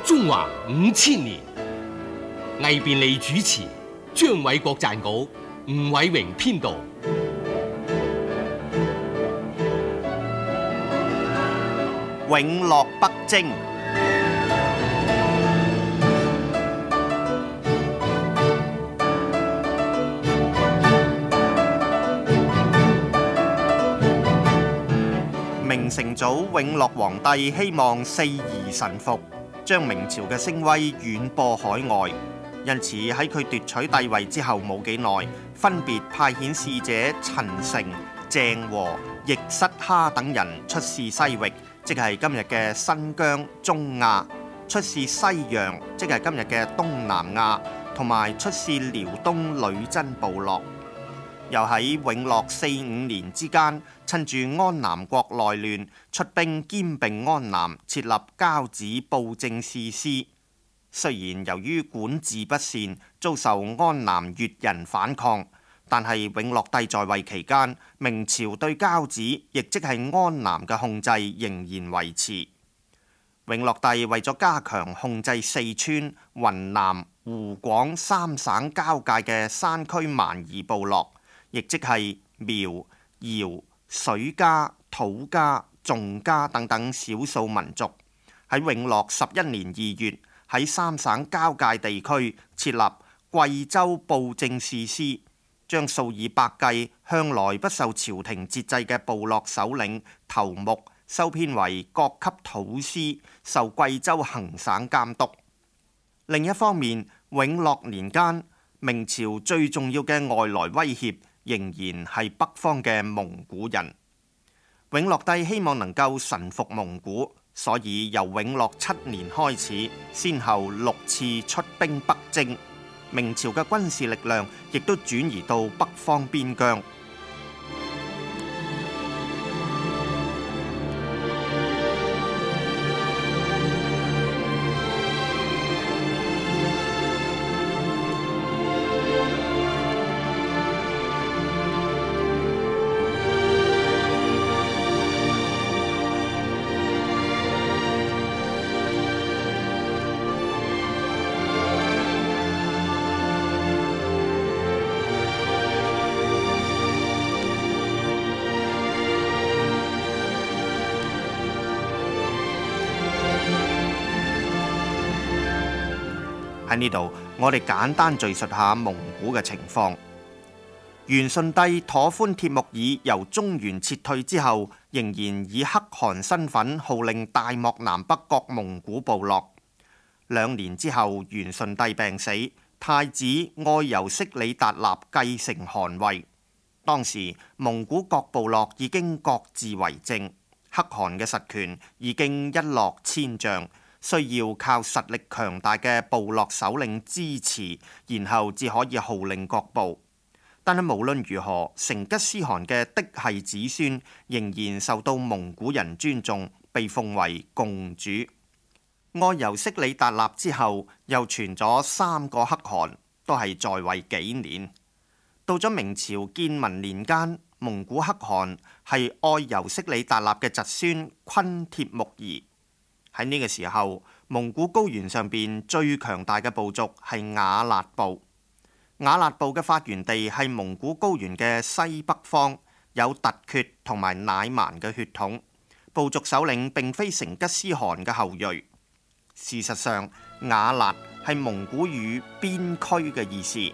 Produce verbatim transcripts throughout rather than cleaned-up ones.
中華五千年，魏便利主持，張偉國撰稿，吳偉榮編導。 永樂北征。明成祖永樂皇帝希望四夷臣服，將明朝嘅聲威遠播海外，因此喺佢奪取帝位之後冇幾耐，分別派遣使者陳誠、鄭和、易失哈等人出使西域，即係今日嘅新疆、中亞；出使西洋，即係今日嘅東南亞，同埋出使遼東女真部落。又喺永樂四五年之間，趁住安南國內亂，出兵兼併安南，設立交趾布政使司。雖然由於管治不善，遭受安南越人反抗，但係永樂帝在位期間，明朝對交趾，亦即係安南嘅控制仍然維持。永樂帝為咗加強控制四川、雲南、湖廣三省交界嘅山區蠻夷部落，亦即係苗、瑤、水家、土家、眾家等等少數民族，喺永樂十一年二月喺三省交界地區設立貴州布政使司，將數以百計向來不受朝廷節制嘅部落首領頭目收編為各級土司，受貴州行省監督。另一方面，永樂年間，明朝最重要嘅外來威脅仍然係北方嘅蒙古人。永樂帝希望能夠臣服蒙古，所以由永樂七年開始，先後六次出兵北征。明朝嘅軍事力量亦都轉移到北方邊疆。喺呢度，我哋簡單敘述下蒙古嘅情況。元順帝妥歡帖木兒由中原撤退之後，仍然以可汗身份號令大漠南北各蒙古部落。兩年之後，元順帝病死，太子愛由色里達納繼承汗位。當時蒙古各部落已經各自為政，可汗嘅實權已經一落千丈。需要靠實力強大嘅部落首領支持，然後至可以號令各部。但係無論如何，成吉思汗嘅嫡系子孫仍然受到蒙古人尊重，被奉為共主。愛由色里達納之後，又傳咗三個可汗，都係在位幾年。到咗明朝建文年間，蒙古可汗係愛由色里達納嘅侄孫坤帖木兒。喺呢個時候，蒙古高原上邊最強大嘅部族係瓦剌部。瓦剌部嘅發源地係蒙古高原嘅西北方，有突厥同埋乃蠻嘅血統。部族首領並非成吉思汗嘅後裔。事實上，瓦剌係蒙古語邊區嘅意思。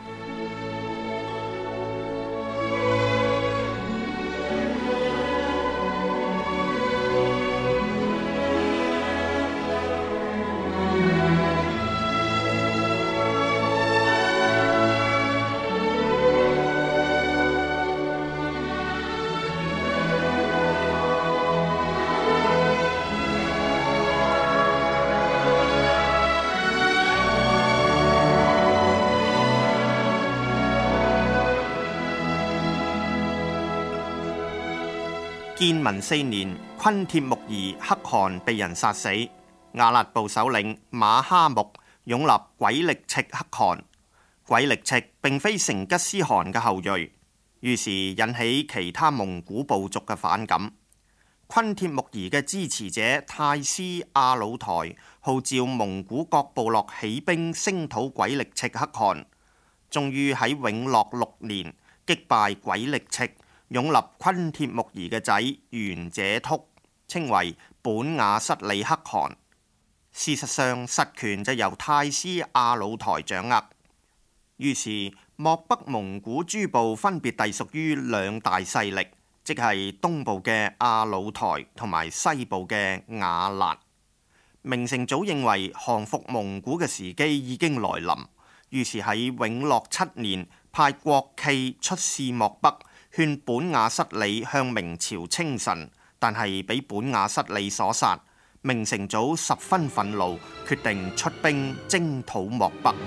建文四年，坤帖木兒可汗被人殺死，瓦剌部首領馬哈木擁立鬼力赤可汗。鬼力赤並非成吉思汗嘅後裔，於是引起其他蒙古部族嘅反感。 昆帖木兒嘅支持者太師阿魯台號召蒙古各部落起兵聲討鬼力赤可汗，終於喺永樂六年擊敗鬼力赤，擁立昆帖木兒嘅仔元者禿，稱為本雅失里可汗。事實上，實權就由太師阿魯台掌握。於是漠北蒙古諸部分別隸屬於兩大勢力，即係東部嘅阿魯台同埋西部嘅瓦剌。明成祖認為降服蒙古嘅時機已經來臨，於是喺永樂七年派國耆出使漠北，勸本雅失里向明朝稱臣，但係俾本雅失里所殺。明成祖十分憤怒，決定出兵征討漠北。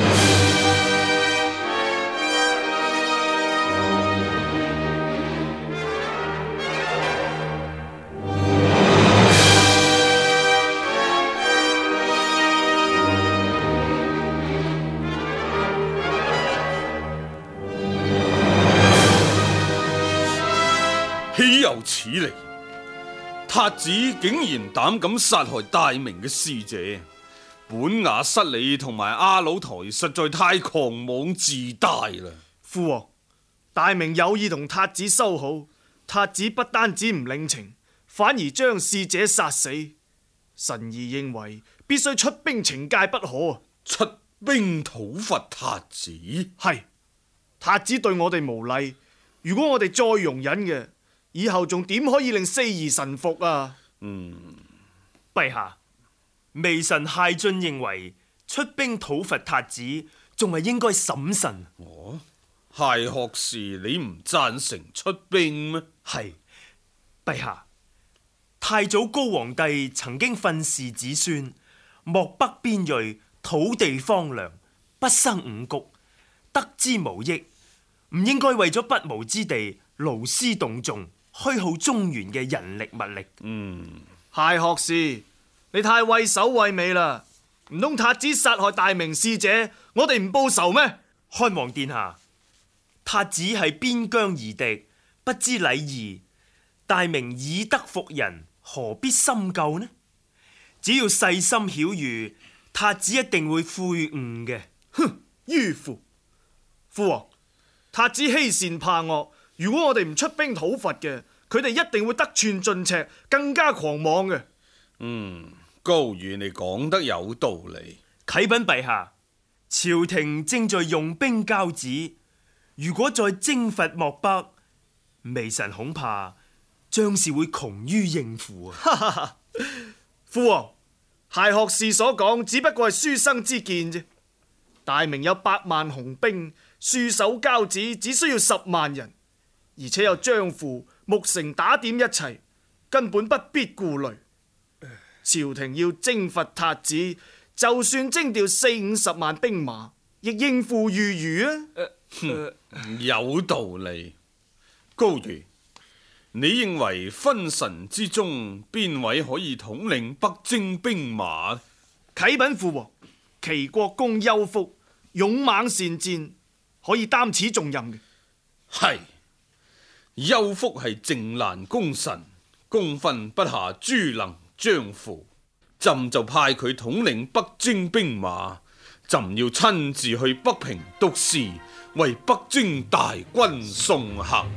豈有此理！韃子竟然膽敢殺害大明嘅使者，本雅失里同埋阿魯台實在太狂妄自大啦！ 父王，大明有意同韃子修好，韃子不單止唔領情，反而將使者殺死。臣兒認為必須出兵懲戒不可。 出兵討伐韃子？ 係，韃子對我哋無禮，如果我哋再容忍嘅，以後仲點可以令四夷臣服啊？ 嗯， 陛下，微臣謝晉認為出兵討伐韃子，仲係應該審慎。 哦，謝學士，你唔贊成出兵咩？ 係，陛下，太祖高皇帝曾經訓示子孫，漠北邊銳土地荒涼，不生五穀，得之無益，唔應該為咗不毛之地勞師動眾，虛耗中原嘅人力物力。 嗯， 謝學士，你太畏首畏尾啦！唔通韃子殺害大明使者，我哋唔報仇咩？ 漢王殿下，韃子係邊疆夷狄，不知禮儀，大明以德服人，何必深究呢？只要細心曉諭，韃子一定會悔悟嘅。 哼，迂腐！父王，韃子欺善怕惡，如果我哋唔出兵討伐嘅，佢哋一定會得寸進尺，更加狂妄嘅。 嗯，高宇你講得有道理。 啟稟陛下，朝廷正在用兵交旨，如果再征伐漠北，微臣恐怕將是會窮於應付啊！ 父王，謝學士所講只不過係書生之見啫。大明有百萬雄兵，戍守交趾只需要十萬人，而且有張符、牧城打點一齊，根本不必顧慮。朝廷要征伐韃子，就算徵調四五十萬兵馬，亦應付如虞啊！ 呃呃、有道理。高瑜，你認為勳臣之中邊位可以統領北征兵馬？ 啟稟父王，齊國公丘福勇猛善戰，可以擔此重任嘅。 係，丘福係靖難功臣，功勳不下朱能、張符，朕就派佢統領北征兵馬，朕要親自去北平督事，為北征大軍送行。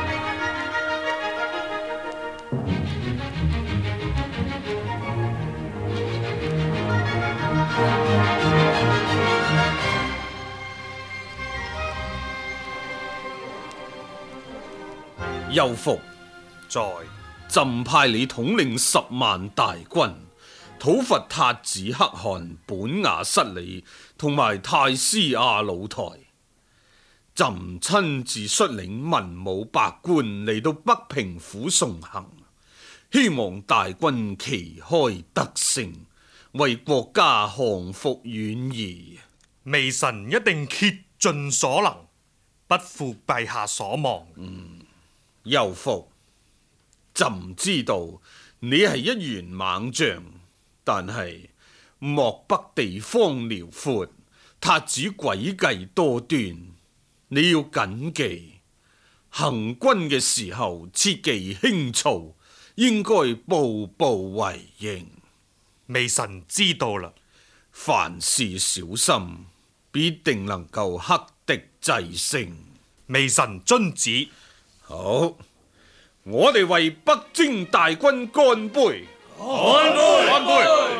丘福， 在， 朕派你統領十萬大軍，討伐韃子可汗本雅失里同埋太師阿魯台。朕親自率領文武百官嚟到北平府送行，希望大軍旗開得勝，為國家降服遠夷。 微臣一定竭盡所能，不負陛下所望。 嗯，丘福，朕知道你係一員猛將，但係漠北地方遼闊，韃子詭計多端，你要謹記，行軍嘅時候切忌輕躁， 應該步步為營。 微臣知道啦。 凡事小心，必定能夠克敵制勝。 微臣遵旨。 好，我哋為北征大軍乾杯！ 乾杯！乾杯！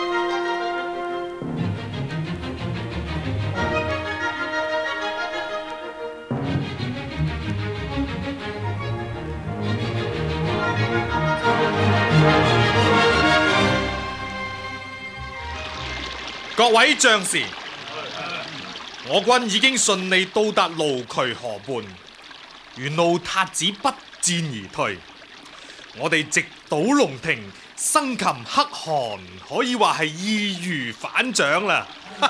各位將士，我軍已經順利到達盧渠河畔，沿路韃子不戰而退。我哋直搗龍庭，生擒可汗，可以話係易如反掌啦。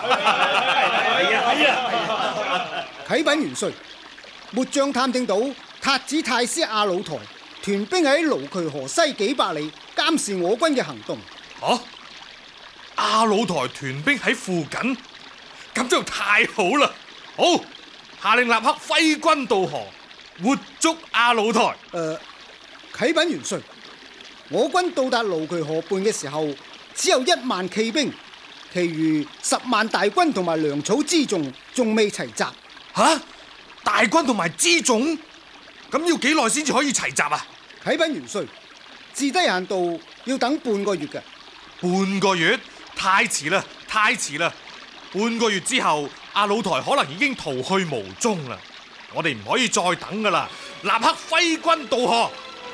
啟稟元帥，末將探聽到韃子太師阿魯台屯兵喺盧渠河西幾百里，監視我軍嘅行動。 啊！阿魯台屯兵喺附近，咁就太好啦！好，下令立刻揮軍渡河，活捉阿魯台。 誒、呃，啟稟元帥，我軍到達盧渠河畔嘅時候，只有一萬騎兵，其餘十萬大軍同埋糧草輜重仲未齊集。 吓、啊，大軍同埋輜重，咁要幾耐先至可以齊集啊？ 啟稟元帥，至低限度要等半個月嘅。 半個月？太遲啦，太遲啦！半個月之後，阿魯台可能已經逃去無蹤啦。我哋唔可以再等噶啦，立刻揮軍渡河！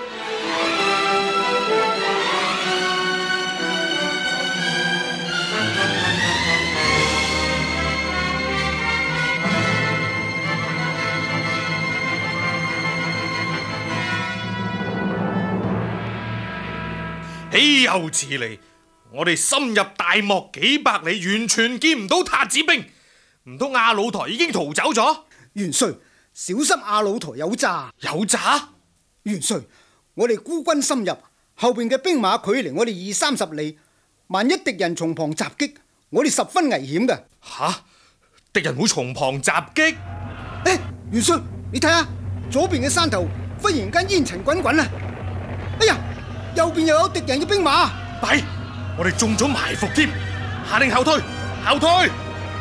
豈有此理！我哋深入大漠幾百里，完全見唔到韃子兵，唔通阿魯台已經逃走咗？ 元帥，小心阿魯台有詐！ 有詐？ 元帥，我哋孤軍深入，後邊嘅兵馬距離我哋二三十里，萬一敵人從旁襲擊，我哋十分危險嘅。 吓！敵人會從旁襲擊？ 誒，元帥，你睇下左邊嘅山頭忽然間煙塵滾滾啊！哎呀，右邊又有敵人嘅兵馬！ 弊！我哋中咗埋伏添，下令後退，後退！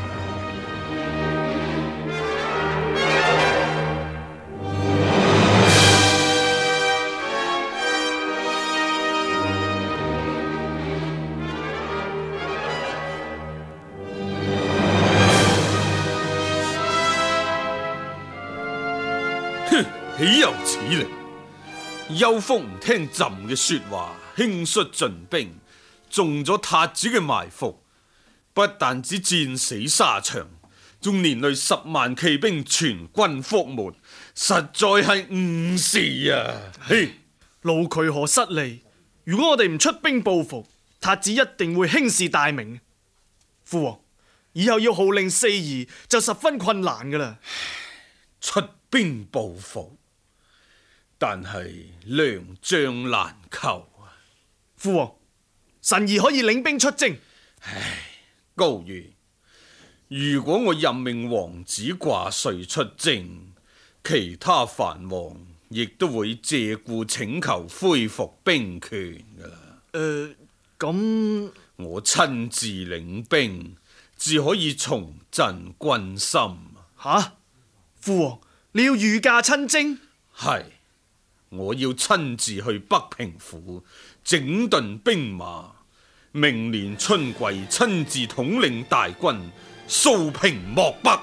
哼，豈有此理！邱福唔聽朕嘅說話，輕率進兵，中咗韃子嘅埋伏，不但只戰死沙場，仲連累十萬騎兵全軍覆沒，實在係誤事啊！嘿， 盧渠河失利，如果我哋唔出兵報復，韃子一定會輕視大明。父王，以後要號令四夷就十分困難噶啦。 出兵報復，但係良將難求啊！ 父王，臣兒可以領兵出征。 唉，高瑜，如果我任命王子掛帥出征，其他藩王亦都會借故請求恢復兵權噶啦。 誒、呃，咁我親自領兵，至可以重振軍心。 吓，父王，你要御駕親征？ 係，我要親自去北平府整頓兵馬，明年春季親自統領大軍掃平漠北。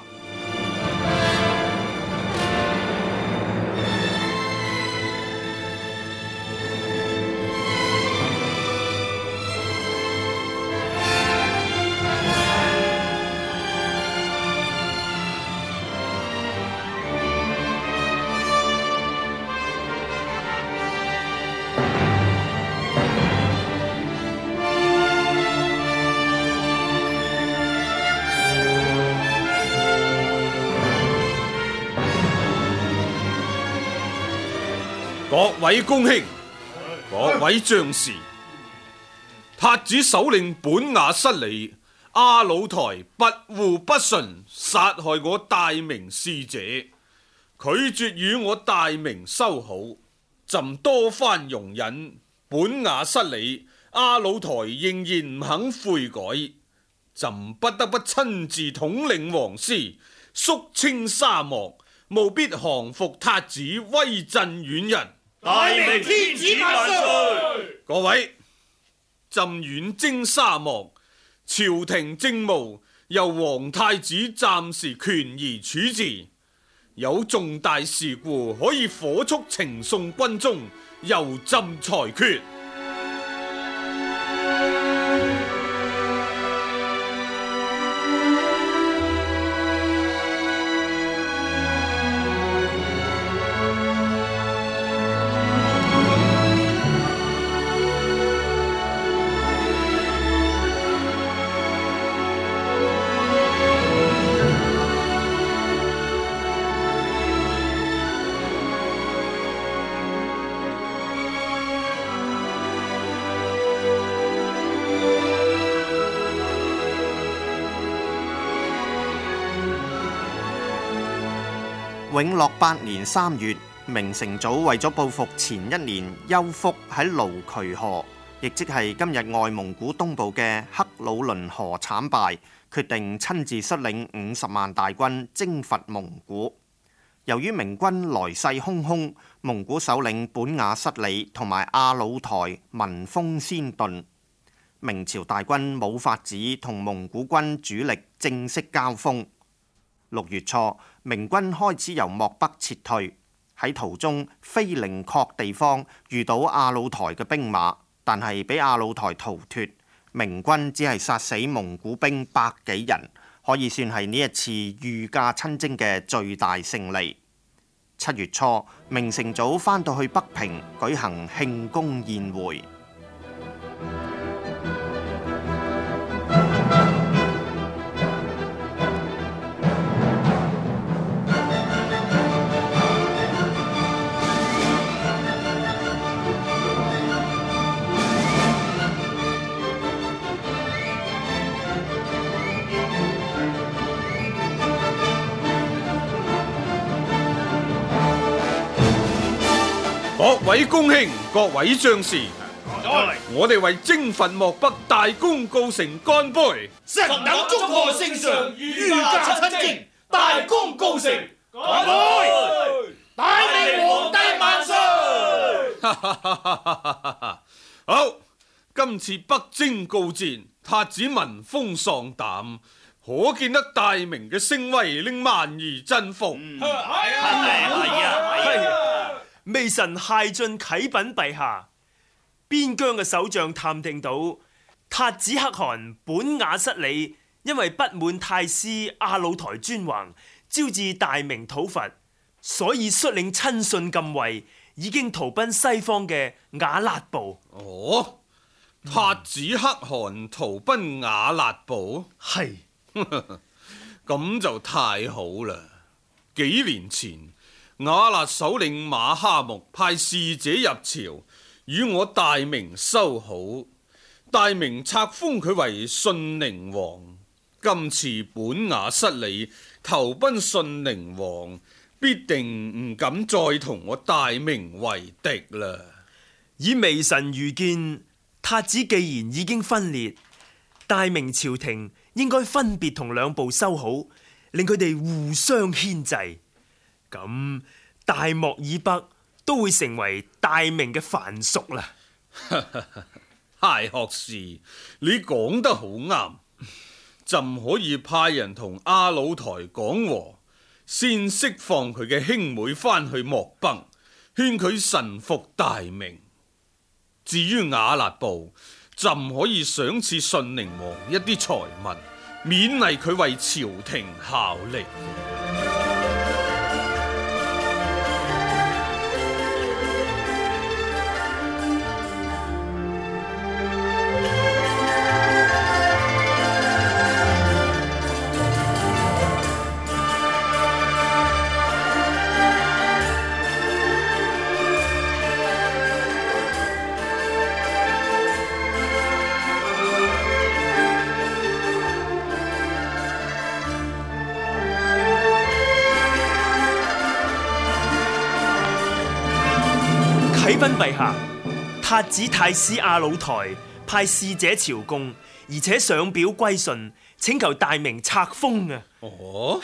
各位公卿，各位將士，韃子首領本雅失禮，阿魯台跋扈不馴，殺害我大明使者，拒絕與我大明修好，朕多番容忍， 本雅失禮，阿魯台仍然唔肯悔改，朕不得不親自統領王師，肅清沙漠，務必降服韃子，威震遠人。 大明天子萬歲！ 各位，朕遠征沙漠，朝廷政務由皇太子暫時權宜處置，有重大事故可以火速呈送軍中，由朕裁決。 永樂八年三月，明成祖為咗報復前一年丘福喺盧渠河，亦即係今日外蒙古東部嘅克魯倫河慘敗，決定親自率領五十萬大軍征伐蒙古。由於明軍來勢洶洶，蒙古首領本雅失禮同埋阿魯台聞風先遁，明朝大軍冇法子同蒙古軍主力正式交鋒。六月初，明軍開始由漠北撤退，喺途中飛靈確地方遇到阿魯台嘅兵馬，但係俾阿魯台逃脫，明軍只係殺死蒙古兵百幾人，可以算係呢一次御駕親征嘅最大勝利。七月初，明成祖返到去北平舉行慶功宴會。 各位公卿，各位將士，我哋為征伐漠北大功告成乾杯！ 臣等祝賀聖上御駕親征，大功告成，乾杯！大明皇帝萬歲！ 好，今次北征告捷，韃子聞風喪膽，可見得大明嘅聲威令萬兒振服。 係啊係啊係啊！ 微臣謝晉啟稟陛下，邊疆嘅守將探聽到韃子可汗本雅失禮，因為不滿太師阿魯台專橫，招致大明討伐，所以率領親信禁衛，已經逃奔西方嘅瓦剌部。 哦，韃子可汗逃奔瓦剌部， 係咁就太好啦！幾年前，瓦剌首領馬哈木派使者入朝，與我大明修好，大明冊封佢為信寧王。今次本雅失禮，投奔信寧王，必定唔敢再同我大明為敵啦。 以微臣愚見，韃子既然已經分裂，大明朝廷應該分別同兩部修好，令佢哋互相牽制。咁大漠以北都會成為大明嘅藩屬啦。 謝學士，你講得好啱，朕可以派人同阿魯台講和，先釋放佢嘅兄妹返去漠北，勸佢臣服大明。至於瓦剌部，朕可以賞賜信寧王一啲財物，勉勵佢為朝廷效力。 啟稟陛下， 太子太師阿魯台派使者朝貢，而且上表歸順，請求大明冊封啊！ 哦，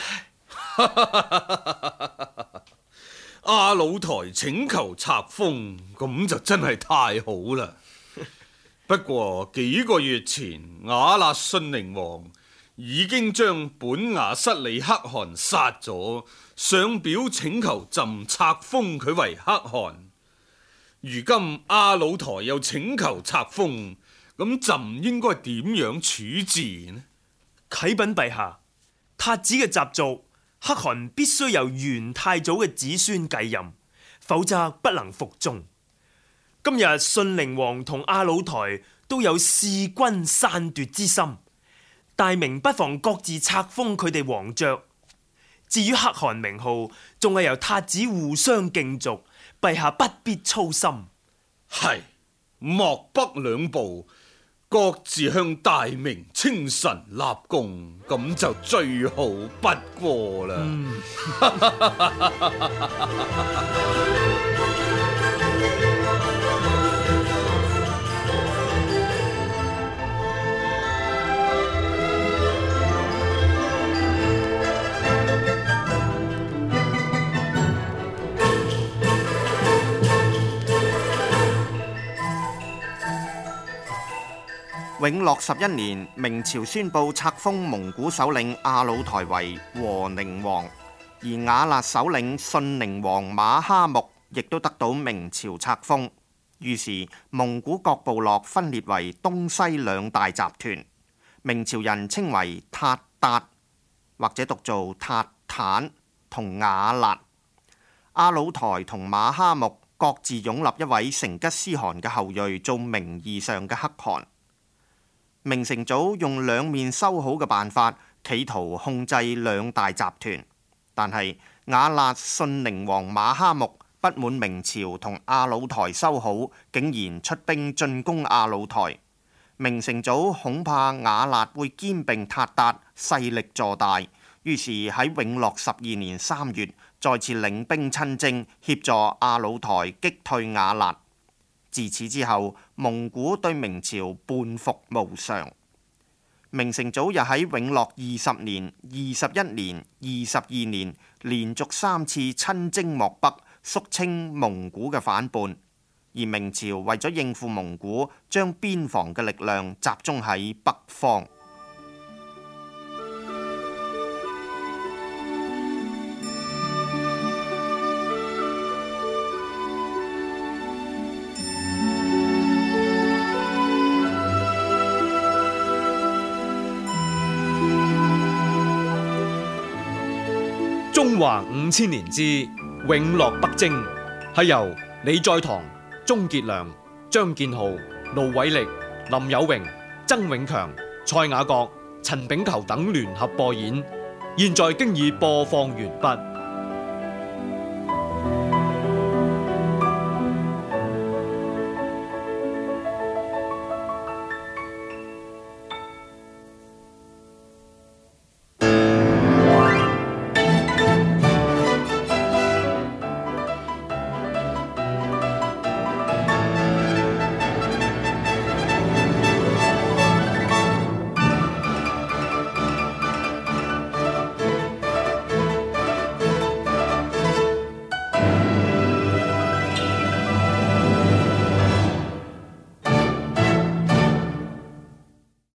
阿魯台請求冊封，咁就真係太好啦。不過幾個月前，瓦剌遜寧王已經將本雅失里可汗殺咗，上表請求朕冊封佢為可汗。如今阿魯台又請求冊封，咁朕應該點樣處置呢？ 啟稟陛下，塔子嘅習俗，可汗必須由元太祖嘅子孫繼任，否則不能服眾。今日信寧王同阿魯台都有弑君篡奪之心，大明不妨各自冊封佢哋王爵。至於可汗名號，仲係由塔子互相競逐，陛下不必操心。 係，漠北兩部各自向大明稱臣立功，咁就最好不過啦。嗯永樂十一年，明朝宣布冊封蒙古首領阿魯台為和寧王，而瓦剌首領信寧王馬哈木亦都得到明朝冊封。於是蒙古各部落分裂為東西兩大集團，明朝人稱為塔達或者讀做塔坦同瓦剌。阿魯台同馬哈木各自擁立一位成吉思汗嘅後裔做名義上嘅可汗。明成祖用兩面修好嘅辦法，企圖控制兩大集團，但係瓦剌信寧王馬哈木不滿明朝同阿魯台修好，竟然出兵進攻阿魯台。明成祖恐怕瓦剌會兼併塔達，勢力坐大，於是喺永樂十二年三月再次領兵親征，協助阿魯台擊退瓦剌。自此之後，蒙古對明朝半服無常。明成祖又喺永樂二十年、二十一年、二十二年連續三次親征漠北，肅清蒙古嘅反叛。而明朝為咗應付蒙古，將邊防嘅力量集中喺北方。 中華五千年之永樂北征，係由李在堂、鍾傑良、張建豪、盧偉力、林有榮、曾永強、蔡雅閣、陳炳球等聯合播演，現在經已播放完畢。